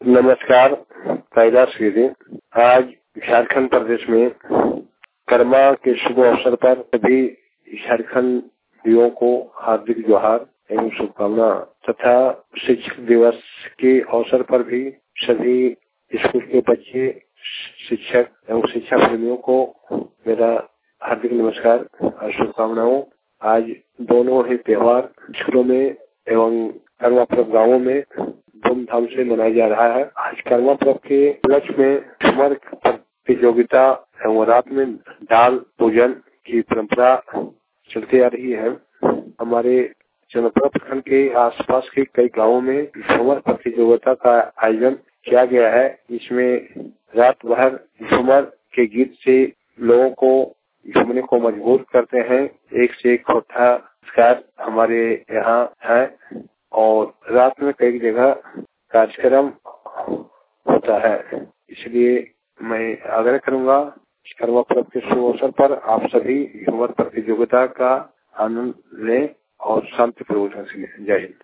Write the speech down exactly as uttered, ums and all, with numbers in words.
नमस्कार। कैलाश गिरी। आज झारखंड प्रदेश में कर्मा के शुभ अवसर पर सभी झारखंडियों को हार्दिक जोहार एवं शुभकामना तथा शिक्षक दिवस के अवसर पर भी सभी स्कूल के बच्चे, शिक्षक एवं शिक्षा प्रेमियों को मेरा हार्दिक नमस्कार और शुभकामनाओं। आज दोनों ही त्योहार स्कूलों में एवं कर्मा पर्व गाँवों में धूमधाम से मनाया जा रहा है। आज कर्मा पर्व के उपलक्ष्य में झूमर प्रतियोगिता एवं रात में डाल पूजन की परंपरा चलती आ रही है। हमारे जनपद प्रखंड के आसपास के कई गांवों में झूमर प्रतियोगिता का आयोजन किया गया है। इसमें रात भर झूमर के गीत से लोगों को झूमने को मजबूर करते हैं। एक से एक खोटा संस्कार हमारे यहाँ है और रात में कई जगह कार्यक्रम होता है। इसलिए मैं आग्रह करूंगा कर्मा पर्व के शुभ अवसर पर आप सभी झूमर प्रतियोगिता का आनंद लें और शांतिपूर्वक से लें। जय हिंद।